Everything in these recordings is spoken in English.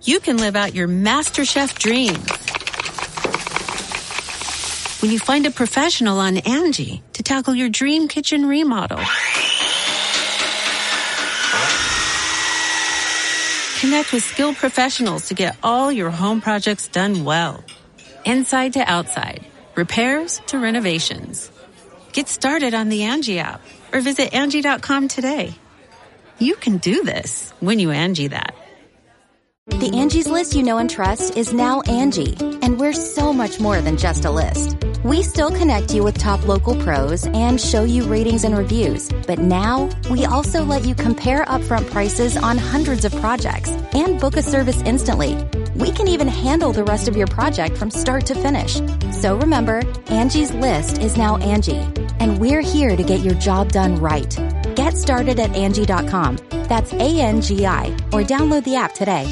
you can live out your MasterChef dreams when you find a professional on Angie to tackle your dream kitchen remodel. Connect with skilled professionals to get all your home projects done well. Inside to outside, repairs to renovations. Get started on the Angie app or visit Angie.com today. You can do this when you Angie that. The Angie's List you know and trust is now Angie, and we're so much more than just a list. We still connect you with top local pros and show you ratings and reviews, but now we also let you compare upfront prices on hundreds of projects and book a service instantly. We can even handle the rest of your project from start to finish. So remember, Angie's List is now Angie, and we're here to get your job done right. Get started at Angie.com. That's ANGI, or download the app today.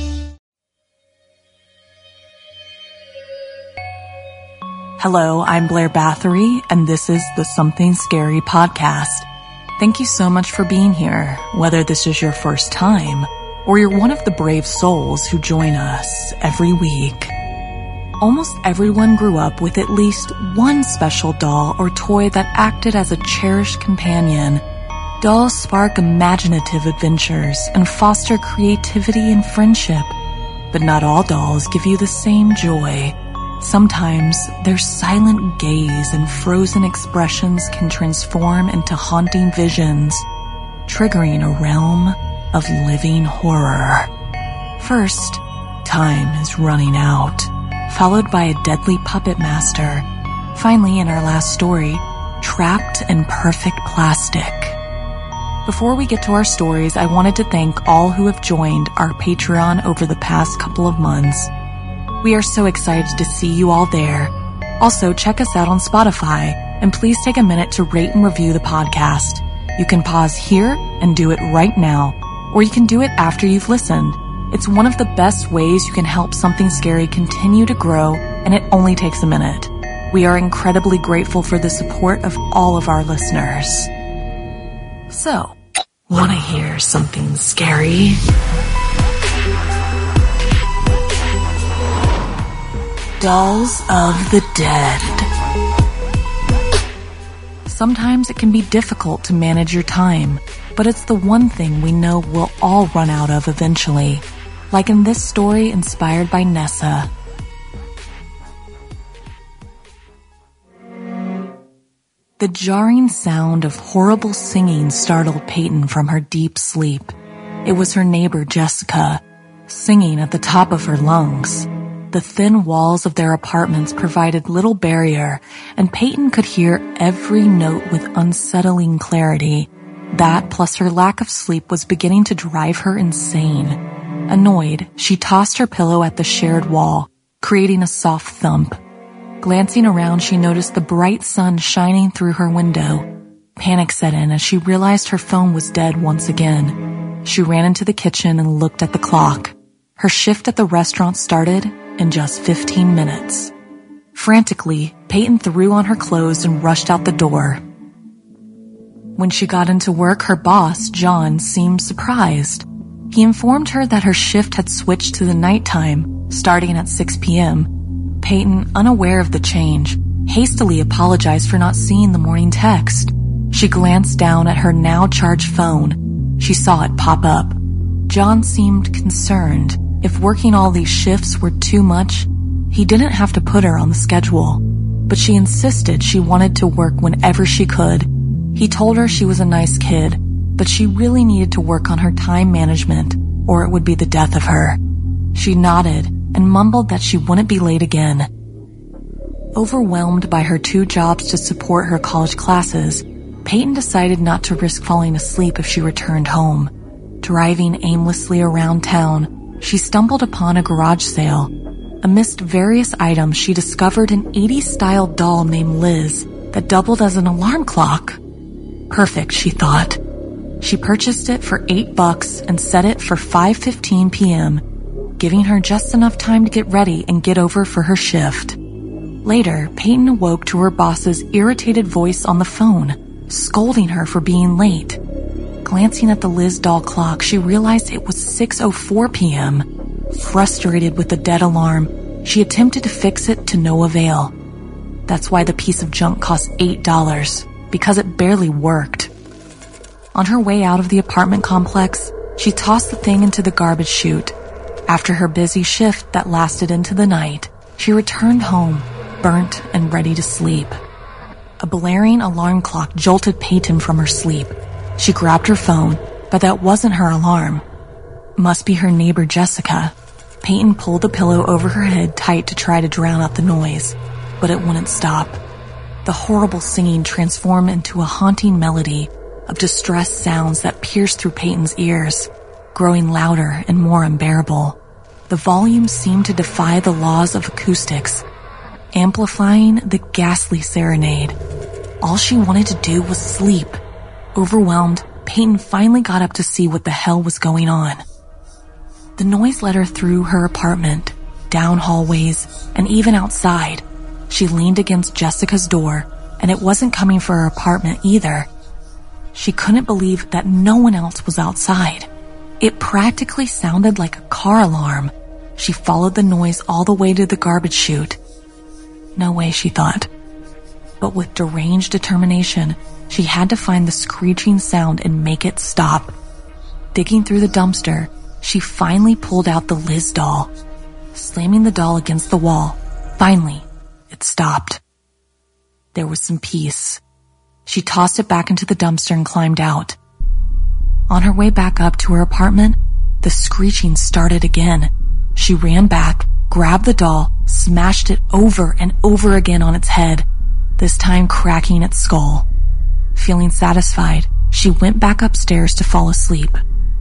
Hello, I'm Blair Bathory, and this is the Something Scary podcast. Thank you so much for being here, whether this is your first time or you're one of the brave souls who join us every week. Almost everyone grew up with at least one special doll or toy that acted as a cherished companion. Dolls spark imaginative adventures and foster creativity and friendship, but not all dolls give you the same joy. Sometimes their silent gaze and frozen expressions can transform into haunting visions, triggering a realm of living horror. First, time is running out, followed by a deadly puppet master. Finally, in our last story, trapped in perfect plastic. Before we get to our stories, I wanted to thank all who have joined our Patreon over the past couple of months. We are so excited to see you all there. Also, check us out on Spotify, and please take a minute to rate and review the podcast. You can pause here and do it right now, or you can do it after you've listened. It's one of the best ways you can help Something Scary continue to grow, and it only takes a minute. We are incredibly grateful for the support of all of our listeners. So, wanna hear something scary? Dolls of the Dead. Sometimes it can be difficult to manage your time, but it's the one thing we know we'll all run out of eventually. Like in this story inspired by Nessa. The jarring sound of horrible singing startled Peyton from her deep sleep. It was her neighbor Jessica, singing at the top of her lungs. The thin walls of their apartments provided little barrier, and Peyton could hear every note with unsettling clarity. That, plus her lack of sleep, was beginning to drive her insane. Annoyed, she tossed her pillow at the shared wall, creating a soft thump. Glancing around, she noticed the bright sun shining through her window. Panic set in as she realized her phone was dead once again. She ran into the kitchen and looked at the clock. Her shift at the restaurant started in just 15 minutes. Frantically, Peyton threw on her clothes and rushed out the door. When she got into work, her boss, John, seemed surprised. He informed her that her shift had switched to the nighttime, starting at 6 p.m. Peyton, unaware of the change, hastily apologized for not seeing the morning text. She glanced down at her now charged phone. She saw it pop up. John seemed concerned. If working all these shifts were too much, he didn't have to put her on the schedule. But she insisted she wanted to work whenever she could. He told her she was a nice kid, but she really needed to work on her time management, or it would be the death of her. She nodded and mumbled that she wouldn't be late again. Overwhelmed by her 2 jobs to support her college classes, Peyton decided not to risk falling asleep if she returned home. Driving aimlessly around town, she stumbled upon a garage sale. Amidst various items, she discovered an 80s-style doll named Liz that doubled as an alarm clock. Perfect, she thought. She purchased it for $8 and set it for 5:15 p.m., giving her just enough time to get ready and get over for her shift. Later, Peyton awoke to her boss's irritated voice on the phone, scolding her for being late. Glancing at the Liz doll clock, she realized it was 6:04 p.m. Frustrated with the dead alarm, she attempted to fix it to no avail. That's why the piece of junk cost $8, because it barely worked. On her way out of the apartment complex, she tossed the thing into the garbage chute. After her busy shift that lasted into the night, she returned home, burnt and ready to sleep. A blaring alarm clock jolted Peyton from her sleep. She grabbed her phone, but that wasn't her alarm. Must be her neighbor Jessica. Peyton pulled the pillow over her head tight to try to drown out the noise, but it wouldn't stop. The horrible singing transformed into a haunting melody of distressed sounds that pierced through Peyton's ears, growing louder and more unbearable. The volume seemed to defy the laws of acoustics, amplifying the ghastly serenade. All she wanted to do was sleep. Overwhelmed, Peyton finally got up to see what the hell was going on. The noise led her through her apartment, down hallways, and even outside. She leaned against Jessica's door, and it wasn't coming from her apartment either. She couldn't believe that no one else was outside. It practically sounded like a car alarm. She followed the noise all the way to the garbage chute. No way, she thought. But with deranged determination, she had to find the screeching sound and make it stop. Digging through the dumpster, she finally pulled out the Liz doll. Slamming the doll against the wall, finally, it stopped. There was some peace. She tossed it back into the dumpster and climbed out. On her way back up to her apartment, the screeching started again. She ran back, grabbed the doll, smashed it over and over again on its head, this time cracking its skull. Feeling satisfied, she went back upstairs to fall asleep.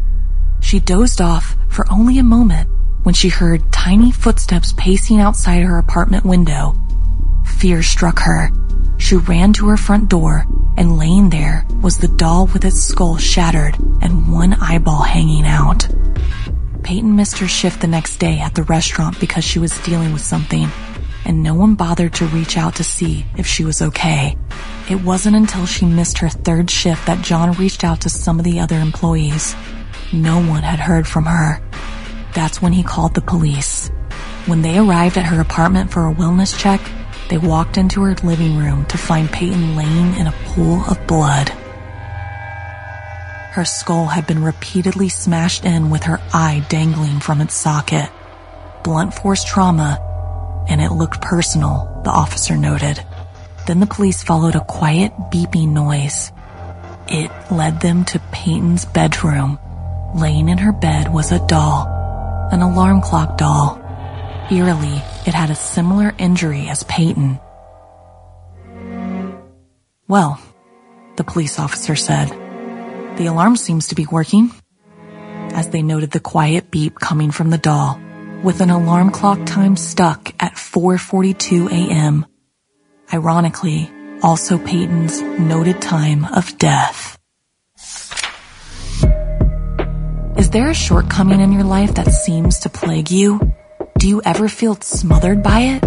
She dozed off for only a moment when she heard tiny footsteps pacing outside her apartment window. Fear struck her. She ran to her front door, and laying there was the doll with its skull shattered and one eyeball hanging out. Peyton missed her shift the next day at the restaurant because she was dealing with something, and no one bothered to reach out to see if she was okay. It wasn't until she missed her third shift that John reached out to some of the other employees. No one had heard from her. That's when he called the police. When they arrived at her apartment for a wellness check, they walked into her living room to find Peyton laying in a pool of blood. Her skull had been repeatedly smashed in with her eye dangling from its socket. Blunt force trauma, and it looked personal, the officer noted. Then the police followed a quiet beeping noise. It led them to Peyton's bedroom. Laying in her bed was a doll, an alarm clock doll. Eerily, it had a similar injury as Peyton. Well, the police officer said, the alarm seems to be working, as they noted the quiet beep coming from the doll, with an alarm clock time stuck at 4:42 a.m. Ironically, also Peyton's noted time of death. Is there a shortcoming in your life that seems to plague you? Do you ever feel smothered by it?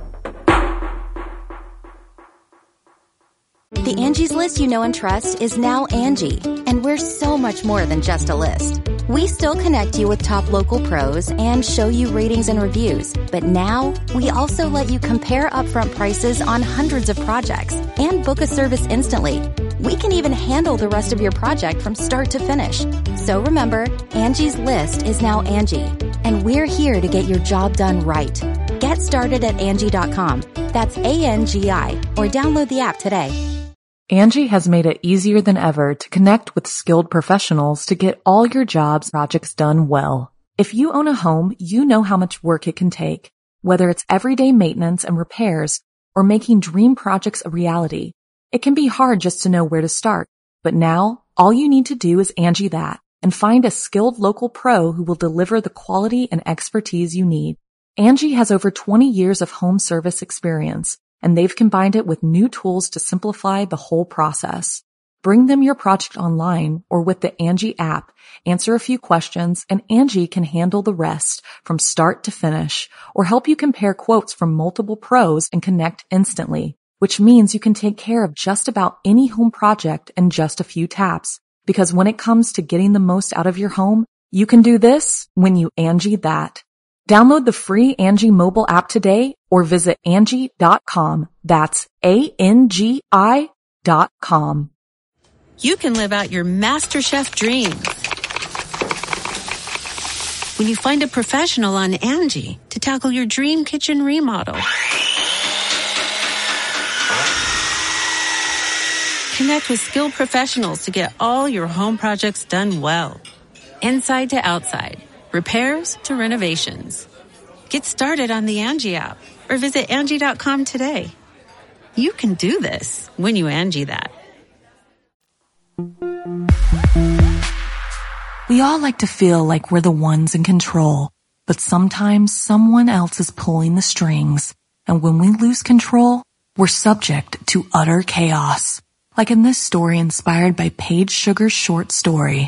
The Angie's List you know and trust is now Angie, and we're so much more than just a list. We still connect you with top local pros and show you ratings and reviews, but now we also let you compare upfront prices on hundreds of projects and book a service instantly. We can even handle the rest of your project from start to finish. So remember, Angie's List is now Angie, and we're here to get your job done right. Get started at Angie.com. That's ANGI, or download the app today. Angie has made it easier than ever to connect with skilled professionals to get all your jobs projects done well. If you own a home, you know how much work it can take, whether it's everyday maintenance and repairs or making dream projects a reality. It can be hard just to know where to start, but now all you need to do is Angie that and find a skilled local pro who will deliver the quality and expertise you need. Angie has over 20 years of home service experience, and they've combined it with new tools to simplify the whole process. Bring them your project online or with the Angie app, answer a few questions, and Angie can handle the rest from start to finish, or help you compare quotes from multiple pros and connect instantly, which means you can take care of just about any home project in just a few taps. Because when it comes to getting the most out of your home, you can do this when you Angie that. Download the free Angie mobile app today or visit Angie.com. That's ANGI.com. You can live out your MasterChef dreams when you find a professional on Angie to tackle your dream kitchen remodel. Connect with skilled professionals to get all your home projects done well. Inside to outside, repairs to renovations. Get started on the Angie app or visit Angie.com today. You can do this when you Angie that. We all like to feel like we're the ones in control, but sometimes someone else is pulling the strings, and when we lose control, we're subject to utter chaos. Like in this story inspired by Paige Sugar's short story.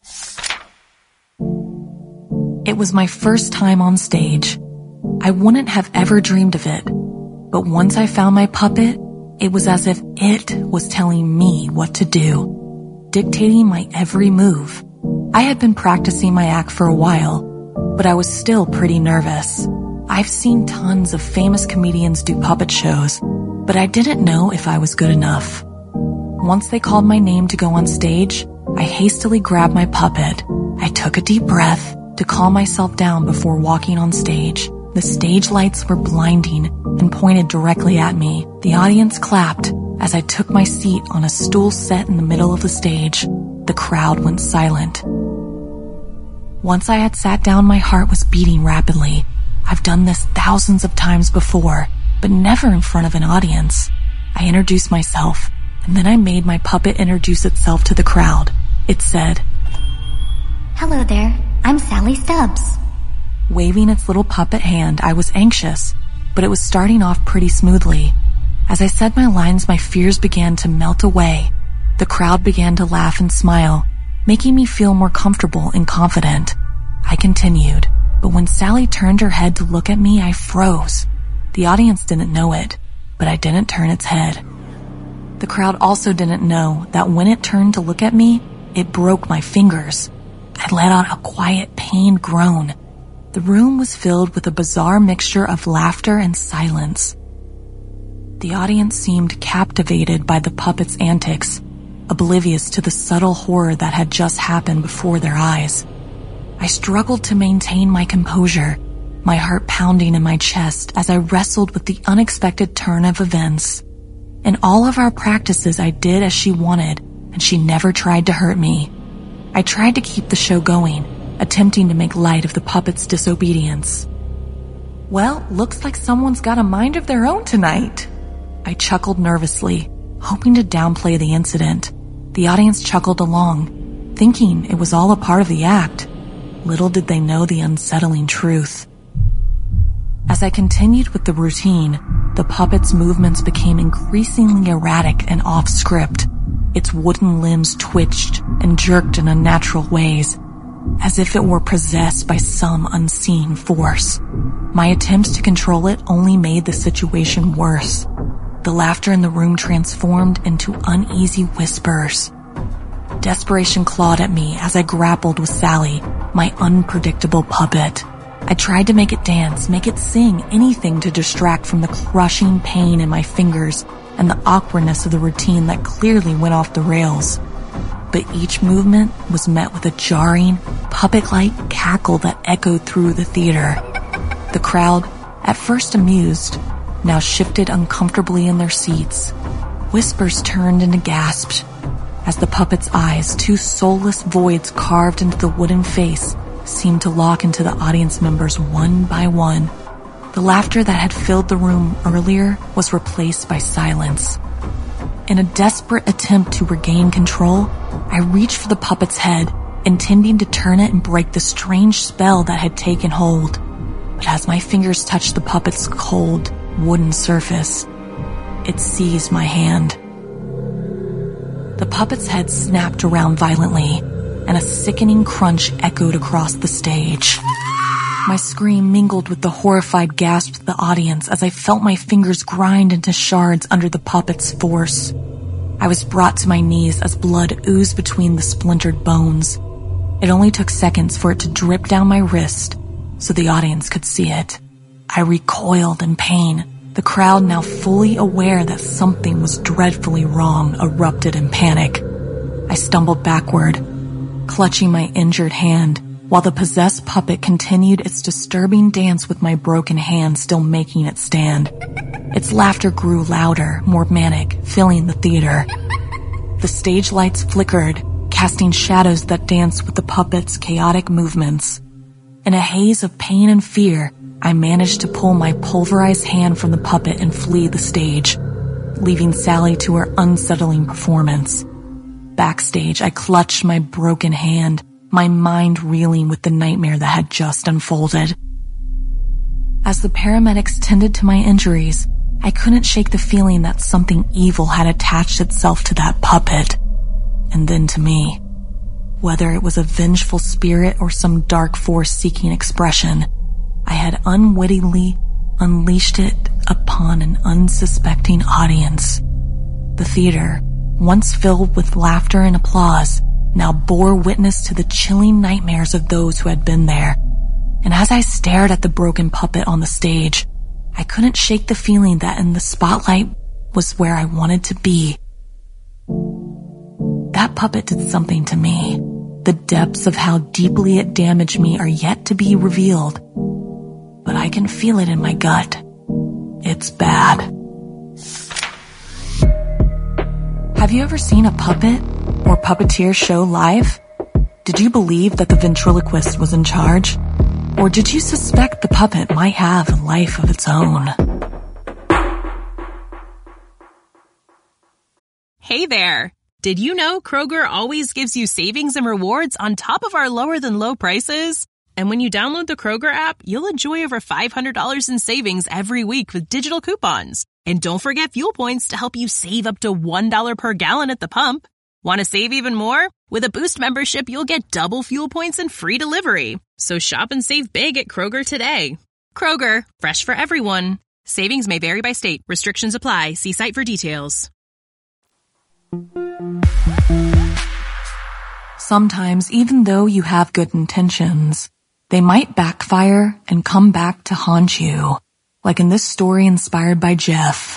It was my first time on stage. I wouldn't have ever dreamed of it, but once I found my puppet, it was as if it was telling me what to do, dictating my every move. I had been practicing my act for a while, but I was still pretty nervous. I've seen tons of famous comedians do puppet shows, but I didn't know if I was good enough. Once they called my name to go on stage, I hastily grabbed my puppet. I took a deep breath to calm myself down before walking on stage. The stage lights were blinding and pointed directly at me. The audience clapped as I took my seat on a stool set in the middle of the stage. The crowd went silent. Once I had sat down, my heart was beating rapidly. I've done this thousands of times before, but never in front of an audience. I introduced myself, and then I made my puppet introduce itself to the crowd. It said, "Hello there, I'm Sally Stubbs." Waving its little puppet hand, I was anxious, but it was starting off pretty smoothly. As I said my lines, my fears began to melt away. The crowd began to laugh and smile, making me feel more comfortable and confident. I continued, but when Sally turned her head to look at me, I froze. The audience didn't know it, but I didn't turn its head. The crowd also didn't know that when it turned to look at me, it broke my fingers. I let out a quiet, pained groan. The room was filled with a bizarre mixture of laughter and silence. The audience seemed captivated by the puppet's antics, oblivious to the subtle horror that had just happened before their eyes. I struggled to maintain my composure, my heart pounding in my chest as I wrestled with the unexpected turn of events. In all of our practices, I did as she wanted, and she never tried to hurt me. I tried to keep the show going, attempting to make light of the puppet's disobedience. "Well, looks like someone's got a mind of their own tonight." I chuckled nervously, hoping to downplay the incident. The audience chuckled along, thinking it was all a part of the act. Little did they know the unsettling truth. As I continued with the routine, the puppet's movements became increasingly erratic and off-script. Its wooden limbs twitched and jerked in unnatural ways, as if it were possessed by some unseen force. My attempts to control it only made the situation worse. The laughter in the room transformed into uneasy whispers. Desperation clawed at me as I grappled with Sally, my unpredictable puppet. I tried to make it dance, make it sing, anything to distract from the crushing pain in my fingers and the awkwardness of the routine that clearly went off the rails. But each movement was met with a jarring, puppet-like cackle that echoed through the theater. The crowd, at first amused, now shifted uncomfortably in their seats. Whispers turned into gasps as the puppet's eyes, two soulless voids carved into the wooden face, seemed to lock into the audience members one by one. The laughter that had filled the room earlier was replaced by silence. In a desperate attempt to regain control, I reached for the puppet's head, intending to turn it and break the strange spell that had taken hold. But as my fingers touched the puppet's cold, wooden surface, it seized my hand. The puppet's head snapped around violently, and a sickening crunch echoed across the stage. My scream mingled with the horrified gasps of the audience as I felt my fingers grind into shards under the puppet's force. I was brought to my knees as blood oozed between the splintered bones. It only took seconds for it to drip down my wrist, so the audience could see it. I recoiled in pain. The crowd, now fully aware that something was dreadfully wrong, erupted in panic. I stumbled backward, clutching my injured hand, while the possessed puppet continued its disturbing dance with my broken hand still making it stand. Its laughter grew louder, more manic, filling the theater. The stage lights flickered, casting shadows that danced with the puppet's chaotic movements. In a haze of pain and fear, I managed to pull my pulverized hand from the puppet and flee the stage, leaving Sally to her unsettling performance. Backstage, I clutched my broken hand, my mind reeling with the nightmare that had just unfolded. As the paramedics tended to my injuries, I couldn't shake the feeling that something evil had attached itself to that puppet, and then to me. Whether it was a vengeful spirit or some dark force seeking expression, I had unwittingly unleashed it upon an unsuspecting audience. The theater, once filled with laughter and applause, now bore witness to the chilling nightmares of those who had been there. And as I stared at the broken puppet on the stage, I couldn't shake the feeling that in the spotlight was where I wanted to be. That puppet did something to me. The depths of how deeply it damaged me are yet to be revealed, but I can feel it in my gut. It's bad. Have you ever seen a puppet or puppeteer show live? Did you believe that the ventriloquist was in charge? Or did you suspect the puppet might have a life of its own? Hey there! Did you know Kroger always gives you savings and rewards on top of our lower-than-low prices? And when you download the Kroger app, you'll enjoy over $500 in savings every week with digital coupons. And don't forget fuel points to help you save up to $1 per gallon at the pump. Want to save even more? With a Boost membership, you'll get double fuel points and free delivery. So shop and save big at Kroger today. Kroger, fresh for everyone. Savings may vary by state. Restrictions apply. See site for details. Sometimes, even though you have good intentions, they might backfire and come back to haunt you, like in this story inspired by Jeff.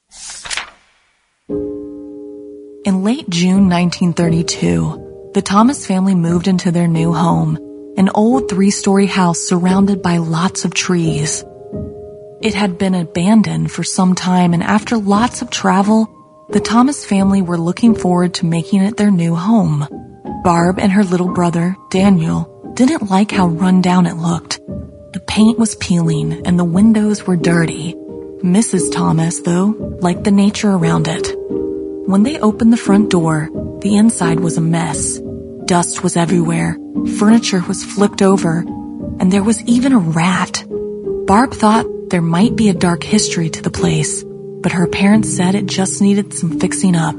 In late June 1932, the Thomas family moved into their new home, an old 3-story house surrounded by lots of trees. It had been abandoned for some time, and after lots of travel, the Thomas family were looking forward to making it their new home. Barb and her little brother, Daniel, didn't like how run down it looked. The paint was peeling and the windows were dirty. Mrs. Thomas, though, liked the nature around it. When they opened the front door, the inside was a mess. Dust was everywhere, furniture was flipped over, and there was even a rat. Barb thought there might be a dark history to the place, but her parents said it just needed some fixing up.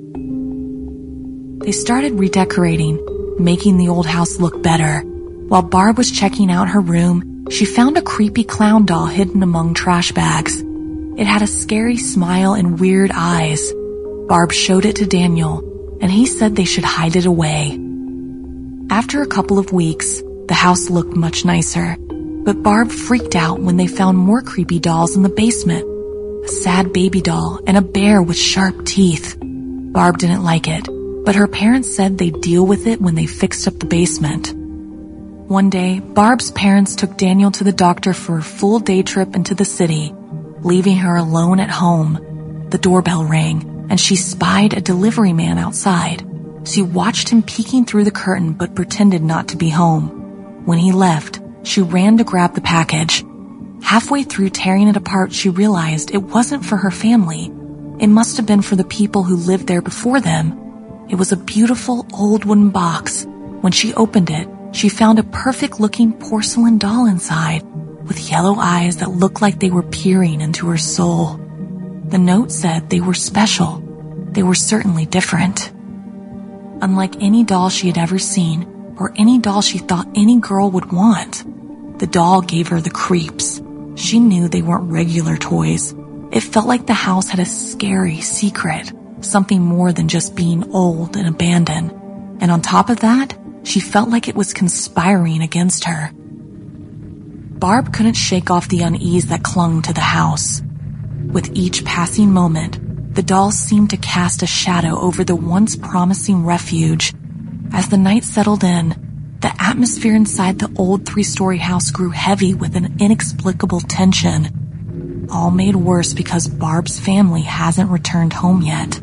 They started redecorating, making the old house look better. While Barb was checking out her room, she found a creepy clown doll hidden among trash bags. It had a scary smile and weird eyes. Barb showed it to Daniel, and he said they should hide it away. After a couple of weeks, the house looked much nicer, but Barb freaked out when they found more creepy dolls in the basement. A sad baby doll and a bear with sharp teeth. Barb didn't like it, but her parents said they'd deal with it when they fixed up the basement. One day, Barb's parents took Daniel to the doctor for a full day trip into the city, leaving her alone at home. The doorbell rang, and she spied a delivery man outside. She watched him peeking through the curtain but pretended not to be home. When he left, she ran to grab the package. Halfway through tearing it apart, she realized it wasn't for her family. It must have been for the people who lived there before them. It was a beautiful old wooden box. When she opened it, she found a perfect-looking porcelain doll inside, with yellow eyes that looked like they were peering into her soul. The note said they were special. They were certainly different. Unlike any doll she had ever seen, or any doll she thought any girl would want, the doll gave her the creeps. She knew they weren't regular toys. It felt like the house had a scary secret, something more than just being old and abandoned. And on top of that, she felt like it was conspiring against her. Barb couldn't shake off the unease that clung to the house. With each passing moment, the dolls seemed to cast a shadow over the once promising refuge. As the night settled in, the atmosphere inside the old 3-story house grew heavy with an inexplicable tension, all made worse because Barb's family hasn't returned home yet.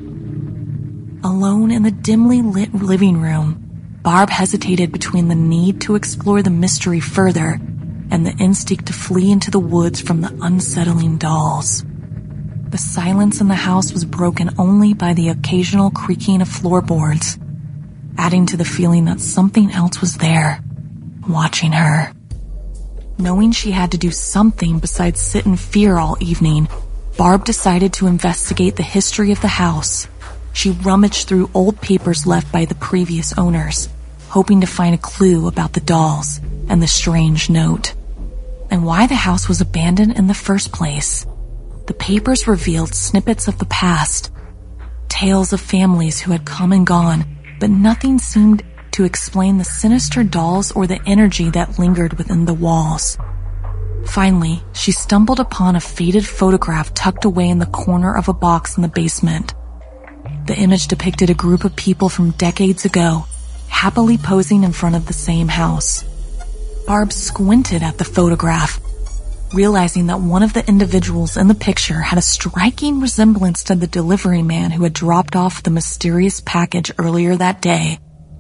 Alone in the dimly lit living room, Barb hesitated between the need to explore the mystery further and the instinct to flee into the woods from the unsettling dolls. The silence in the house was broken only by the occasional creaking of floorboards, adding to the feeling that something else was there, watching her. Knowing she had to do something besides sit in fear all evening, Barb decided to investigate the history of the house. She rummaged through old papers left by the previous owners, hoping to find a clue about the dolls and the strange note, and why the house was abandoned in the first place. The papers revealed snippets of the past, tales of families who had come and gone, but nothing seemed to explain the sinister dolls or the energy that lingered within the walls. Finally, she stumbled upon a faded photograph tucked away in the corner of a box in the basement. The image depicted a group of people from decades ago, happily posing in front of the same house. Barb squinted at the photograph, realizing that one of the individuals in the picture had a striking resemblance to the delivery man who had dropped off the mysterious package earlier that day.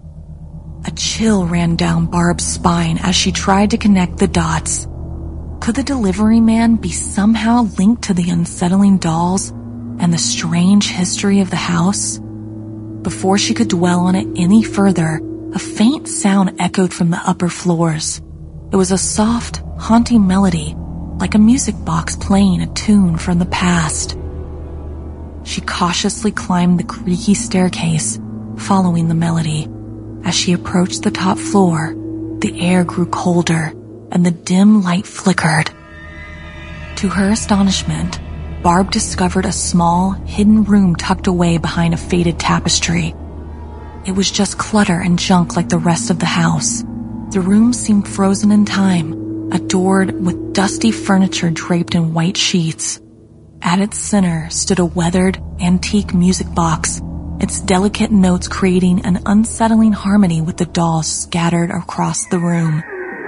A chill ran down Barb's spine as she tried to connect the dots. Could the delivery man be somehow linked to the unsettling dolls and the strange history of the house? Before she could dwell on it any further, a faint sound echoed from the upper floors. It was a soft, haunting melody, like a music box playing a tune from the past. She cautiously climbed the creaky staircase, following the melody. As she approached the top floor, the air grew colder and the dim light flickered. To her astonishment, Barb discovered a small, hidden room tucked away behind a faded tapestry. It was just clutter and junk like the rest of the house. The room seemed frozen in time, adored with dusty furniture draped in white sheets. At its center stood a weathered, antique music box, its delicate notes creating an unsettling harmony with the dolls scattered across the room.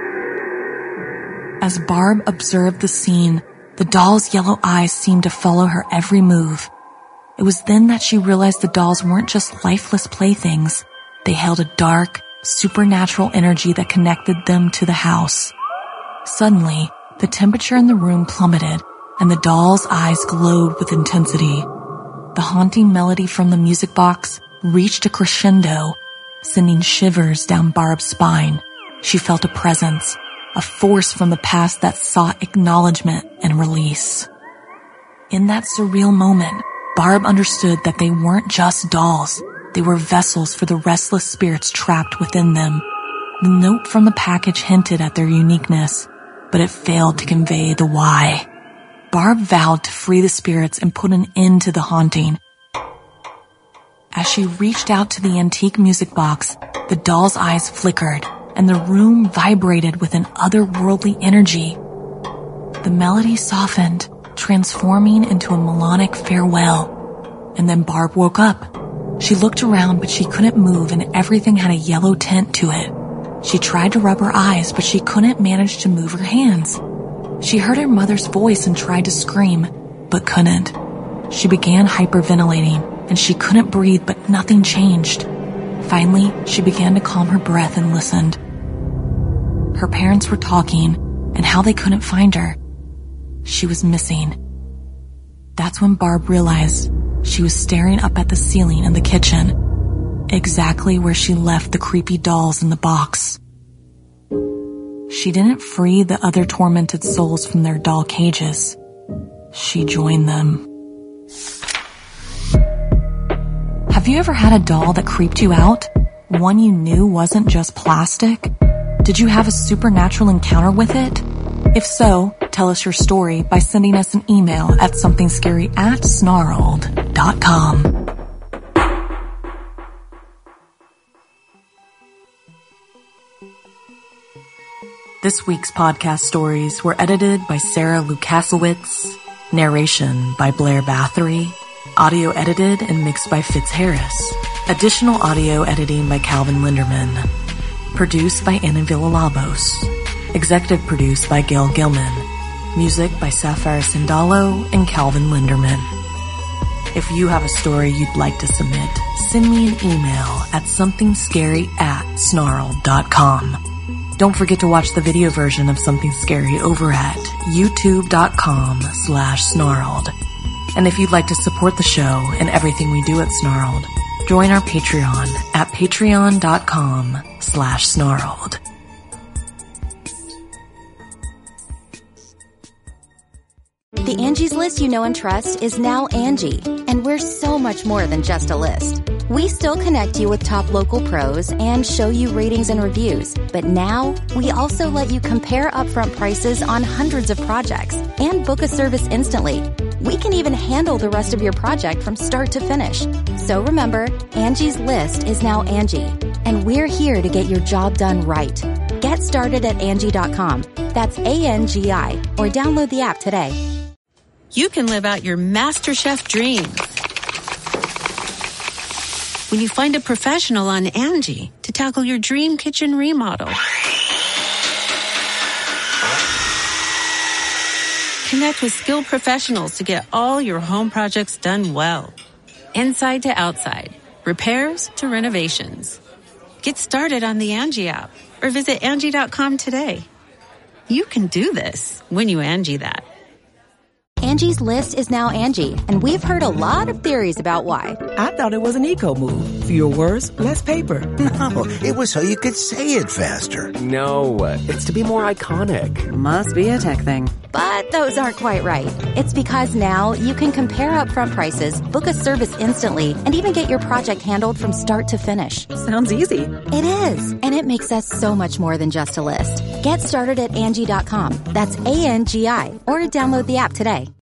As Barb observed the scene, the dolls' yellow eyes seemed to follow her every move. It was then that she realized the dolls weren't just lifeless playthings. They held a dark, supernatural energy that connected them to the house. Suddenly, the temperature in the room plummeted, and the dolls' eyes glowed with intensity. The haunting melody from the music box reached a crescendo, sending shivers down Barb's spine. She felt a presence, a force from the past that sought acknowledgement and release. In that surreal moment, Barb understood that they weren't just dolls. They were vessels for the restless spirits trapped within them. The note from the package hinted at their uniqueness, but it failed to convey the why. Barb vowed to free the spirits and put an end to the haunting. As she reached out to the antique music box, the doll's eyes flickered, and the room vibrated with an otherworldly energy. The melody softened, transforming into a melodic farewell. And then Barb woke up. She looked around, but she couldn't move, and everything had a yellow tint to it. She tried to rub her eyes, but she couldn't manage to move her hands. She heard her mother's voice and tried to scream, but couldn't. She began hyperventilating, and she couldn't breathe, but nothing changed. Finally, she began to calm her breath and listened. Her parents were talking, and how they couldn't find her. She was missing. That's when Barb realized she was staring up at the ceiling in the kitchen, exactly where she left the creepy dolls in the box. She didn't free the other tormented souls from their doll cages. She joined them. Have you ever had a doll that creeped you out? One you knew wasn't just plastic? Did you have a supernatural encounter with it? If so, tell us your story by sending us an email at somethingscary@snarled.com. This week's podcast stories were edited by Sarah Lukasiewicz, narration by Blair Bathory, audio edited and mixed by Fitz Harris, additional audio editing by Calvin Linderman, produced by Anna Villalobos, executive produced by Gail Gilman, music by Sapphire Sindalo and Calvin Linderman. If you have a story you'd like to submit, send me an email at somethingscary@snarled.com. Don't forget to watch the video version of Something Scary over at youtube.com/snarled. And if you'd like to support the show and everything we do at Snarled, join our Patreon at patreon.com/snarled. The Angie's List you know and trust is now Angie, and we're so much more than just a list. We still connect you with top local pros and show you ratings and reviews, but now we also let you compare upfront prices on hundreds of projects and book a service instantly. We can even handle the rest of your project from start to finish. So remember, Angie's List is now Angie, and we're here to get your job done right. Get started at Angie.com. That's ANGI, or download the app today. You can live out your MasterChef dreams when you find a professional on Angie to tackle your dream kitchen remodel. Connect with skilled professionals to get all your home projects done well. Inside to outside, repairs to renovations. Get started on the Angie app or visit Angie.com today. You can do this when you Angie that. Angie's List is now Angie, and we've heard a lot of theories about why. I thought it was an eco move. Fewer words, less paper. No, it was so you could say it faster. No, it's to be more iconic. Must be a tech thing. But those aren't quite right. It's because now you can compare upfront prices, book a service instantly, and even get your project handled from start to finish. Sounds easy. It is, and it makes us so much more than just a list. Get started at Angie.com. That's ANGI, or download the app today.